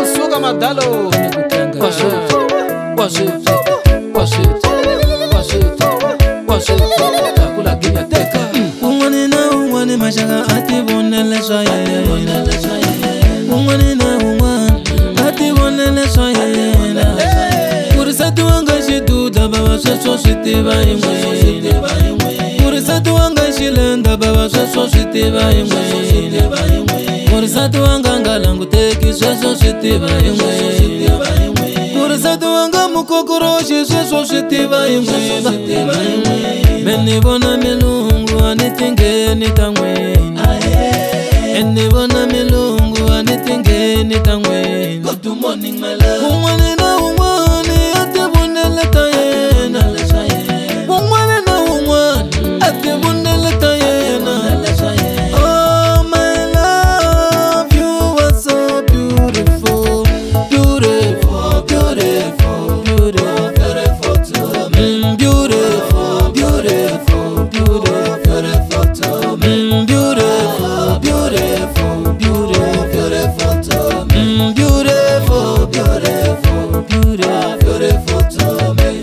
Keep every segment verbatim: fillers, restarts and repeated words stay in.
suka madalo Washit, washit, washit, washit, washit Takula ginya teka Ungwani na ungwani mashaka ati bonele shaye Ungwani na ungwani ati bonele shaye Kurisatu wanga shitu daba washaso shiti baimwe Kurisatu wanga shilenda baba washaso shiti baimwe Kurisatu wanga ngalangu teki shaso shiti baimwe Kurisatu wanga mukokoroshi shaso shiti baimwe Meni bona milungu anitinge nitangwe Eni bona milungu anitinge nitangwe Good morning my love Ungwani na ungwani ati bonele tayena Ungwani na ungwani ati bonele tayena Oh my love you are so beautiful Beautiful, beautiful, beautiful, beautiful to me Beautiful, beautiful, beautiful, beautiful to me Beautiful, beautiful, beautiful, beautiful to me Beautiful, beautiful, beautiful, beautiful to me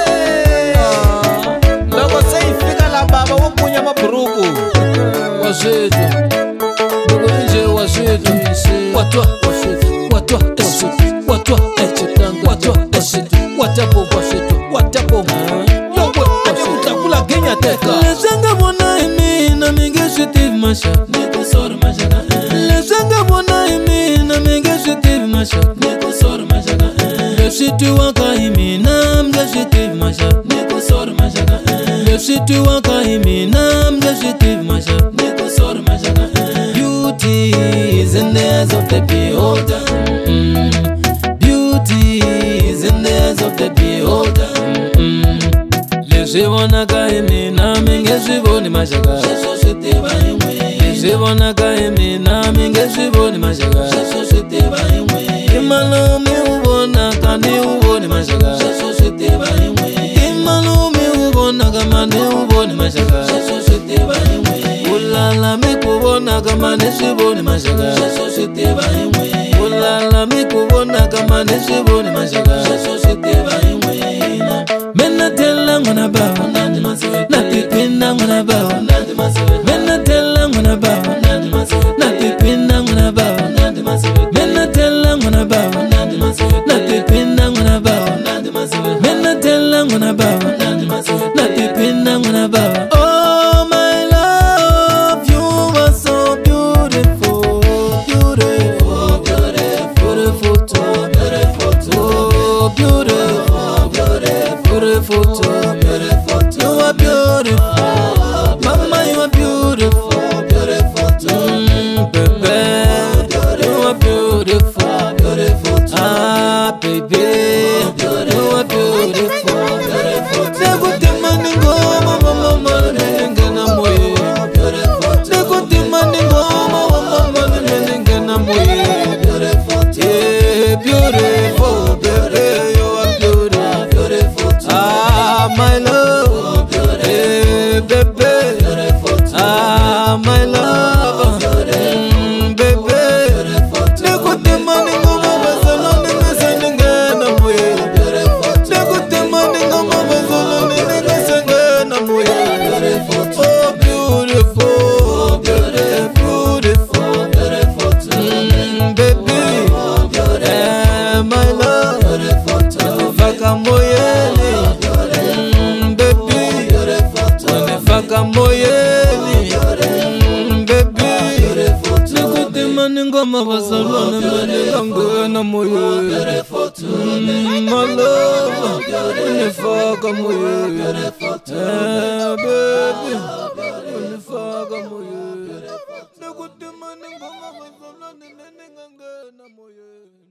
Loko se ifika la baba wopunya maburuku Washit, Nugu nje washit Watwa, washit, watwa, washit Watwa, echitanga, watwa, washit Watapo, washit, watapo Yowe, washit, takula ginya teka Lesanga bona imi na mingi shitiv mashak Niku sor mashaka Lesanga bona imi na mingi shitiv mashak Niku sor mashaka Leshitu waka imi na mga shitiv mashak Niku sor mashaka Leshitu waka imi na mga shitiv mashak Niku sor mashaka Beauty is in the eyes of the beholder mm. Beauty is in the eyes of the beholder mm. Leshivona kaimi na minge shivoni mashaka Shasho shitiva imwe Leshivona kaimi na minge shivoni mashaka Shasho shitiva imwe Imalumi ubona kandi uboni mashaka Shasho shitiva imwe Imalumi ubona kamani uboni mashaka Shasho shitiva imwe Ulala mikubona kamani shivoni mashaka Shasho shitiva imwe Ulala mikubona kamani shivoni mashaka Shasho shitiva imwe Mena tella ngona bawa Na pipina ngona bawa Mena tella ngona bawa Na pipina ngona bawa Mena tella ngona bawa Na pipina ngona bawa Mena tella ngona bawa Na pipina ngona bawa Oh my love you are so beautiful Beautiful, beautiful, beautiful, beautiful, beautiful, beautiful, beautiful to me. You are beautiful, mama. You are beautiful, beautiful to me, baby. You are beautiful, beautiful to me. Ah, baby, you are beautiful, beautiful to me. Neguti maningo, mama, mama, nengena moye. Neguti maningo, mama, mama, nengena moye. Yeah, beautiful, baby. You are beautiful, beautiful to me. Ah, my love, hey, baby. Ah, my love, mm, baby. Neguti maningo, mama, saloni ngesengena moye. Neguti maningo, mama, saloni ngesengena moye. Oh, beautiful, beautiful, beautiful, beautiful to me, baby. Eh, my love, nifaka moyeni, mm, baby. Nifaka moyeni, mm, baby. Nikuti maningo mabasalona maninga ngena moyeni, mm, my love. Nifaka moyeni, eh, baby. Nifaka moyeni. Nikuti maningo mabasalona maninga ngena moyeni.